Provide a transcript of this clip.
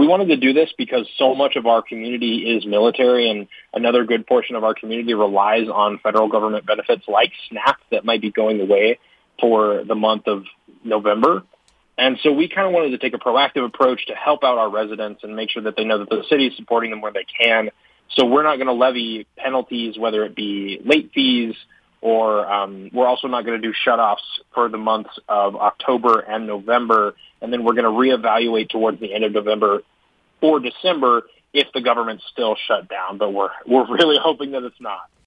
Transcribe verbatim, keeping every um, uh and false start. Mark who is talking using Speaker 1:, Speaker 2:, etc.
Speaker 1: we wanted to do this because so much of our community is military, and another good portion of our community relies on federal government benefits like SNAP that might be going away for the month of November. And so we kind of wanted to take a proactive approach to help out our residents and make sure that they know that the city is supporting them where they can. So we're not going to levy penalties, whether it be late fees, or um, we're also not going to do shutoffs for the months of October and November. And then we're going to reevaluate towards the end of November or December if the government's still shut down. But we're we're really hoping that it's not.